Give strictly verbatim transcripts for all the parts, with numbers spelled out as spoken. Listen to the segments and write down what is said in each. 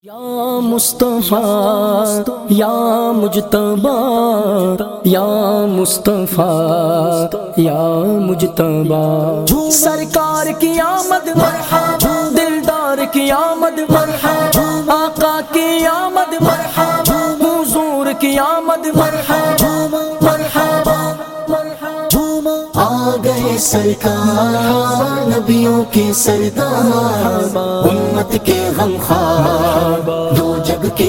یا مصطفیٰ یا مجتبی یا مصطفیٰ یا مجتبی، سرکار کی آمد مرحبا، دلدار کی آمد مرحبا، آقا کی آمد مرحبا، حضور کی آمد مرحبا مرحبا مرحبا، آ گئے سرکار نبیوں کے سردار، امت کے غمخوار، دو جگ کے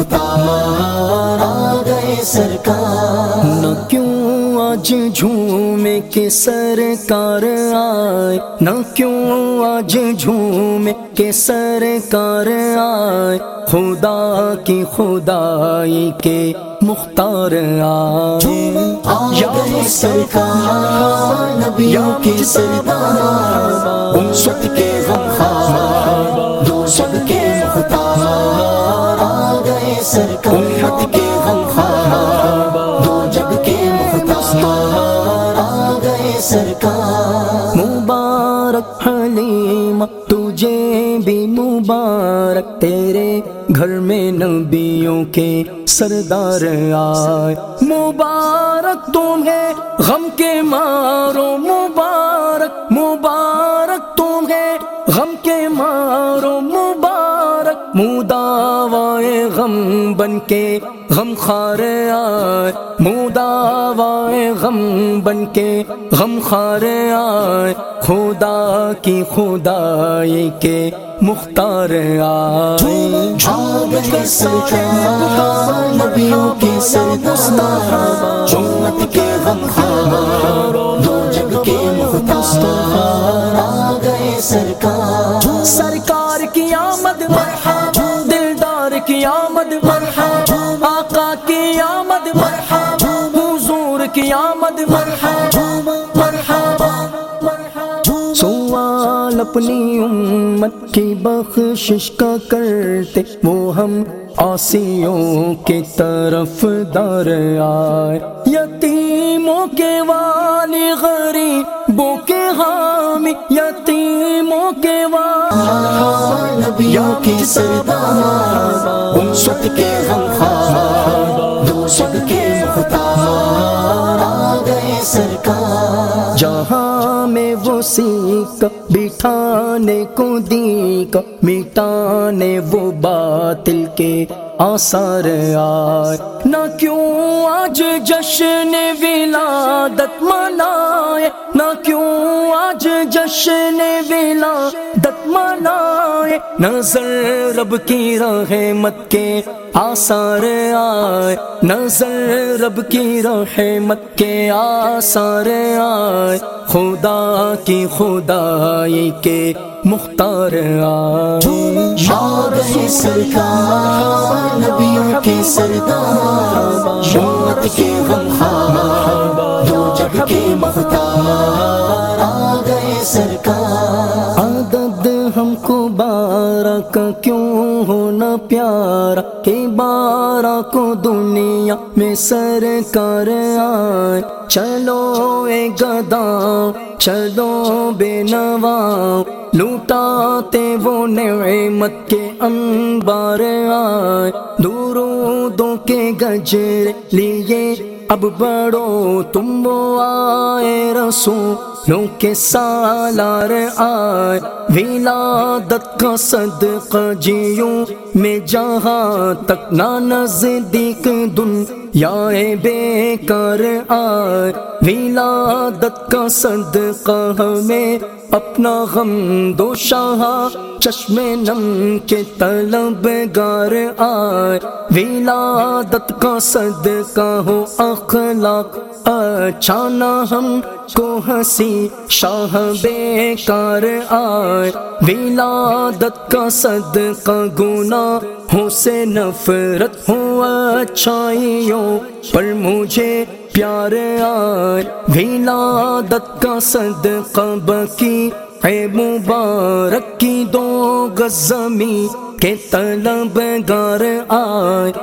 مختار، آ گئے سرکار۔ نہ کیوں آج جھومے کے سرکار آئے، نہ کیوں آج جھومے کے سرکار آئے، خدا کی خدائی کے مختار آئے۔ آ گئے سرکار نبیوں کے سردار، امت کے غمخوار، دو جگ کے مختار، آ گئے سرکار۔ امت کے غمخوار، دو جگ کے مختار، آ گئے سرکار۔ مبارک حلیمہ تجھے بھی مبارک، تیرے گھر میں نبیوں کے سردار آئے۔ مبارک تمہیں غم کے مارو، مبارک مبارک تمہیں غم کے مارو، مبارک مداوائے غم بن کے غم خار آئے، مداوائے غم بن کے غم خار آئے، خدا کی خدائی کے مختار آئے۔ آ گئے سرکار نبیوں کے سردار، امت کے غمخوار، دو جگ کے مختار، آ گئے سرکار۔ سرکار کی آمد مرحبا، دلدار کی آمد مرحبا، آقا کی آمد مرحبا، حضور کی آمد مرحبا مرحبا مرحبا۔ سوال اپنی امت کی بخشش کا کرتے، وہ ہم عاصیوں کی طرف دار آئے، یتیموں کے والی، غریبوں کے حامی، یتیموں کے والی، نبیوں کے سردار، امت کے غمخوار، دو جگ کے مختار، آ گئے سرکار۔ جہاں میں وہ سیکھ بٹھانے کو دیکھ، مٹانے وہ باطل کے آثار آئے، نہ کیوں آج جشن ولادت منائے، نہ کیوں آج جشن ولادت منائے، نظر رب کی رحمت کے آثار آئے، نظر رب کی رحمت کے آثار آئے، خدا کی خدائی کے مختار آئے۔ آ گئے سرکار نبیوں کے سردار، امت کے غمخوار، دو جگ کے مختار، آ گئے سرکار۔ عدد ہم کو بارہ کا کیوں ہونا پیارا، کہ بارہ کو دنیا میں سرکار آئے، چلو اے گدا چلو بے نوا، لوٹاتے وہ نعمت کے انبار آئے، درودوں کے گجر لیے اب بڑھو تم، وہ آئے رسولوں کے سالار آئے، ولادت کا صدقہ جیوں میں جہاں تک، نہ نزدیک دنیا بیکار آئے، ولادت کا صدقہ ہمیں اپنا غم دو شاہ، چشم نم کے طلبگار آئے، ولادت کا صدقہ ہو اخلاق اچھا، نہ ہم کو ہنسی شاہ بیکار آئے، ولادت کا صدقہ گناہوں سے نفرت ہو، اچھائیوں پر مجھے پیار آئے، ولادت کا صدقہ بکی اے مبارک کی دو گز زمین کے طلبگار آئے،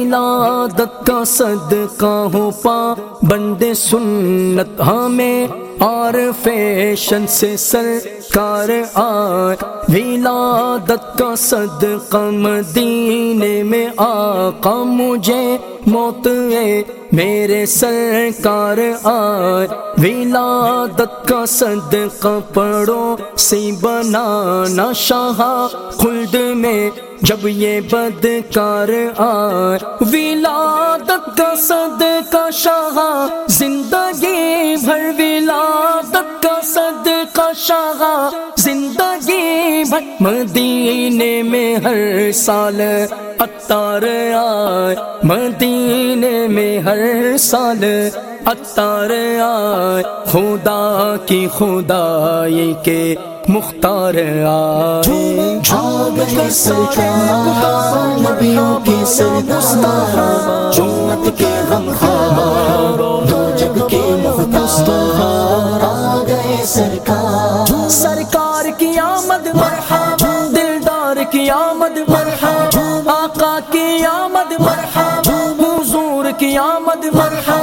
ولادت کا صدقہ ہو پا بند سنت ہمیں اور فیشن سے سرکار آئے، ولادت کا صدقہ مدینے میں آقا مجھے موت ہے میرے سرکار آئے، ولادت کا صدقہ پڑھو سی بنانا شاہ خلد میں جب یہ بدکار آئے، ولادت کا صدقہ شاہ زندگی بھر، ولادت کا صدقہ شاہ زندگی بھر، مدینے میں ہر سال عطار آئے، مدینے میں ہر سال عطار آئے، خدا کی خدائی کے مختار آئے، آ گئے سرکار نبیوں کے سردار، امت کے غمخوار دو جگ کے مختار، آ گئے سرکار، سرکار کی آمد مرحبا، دلدار کی آمد مرحبا، آقا کی آمد مرحبا، حضور کی آمد مرحبا،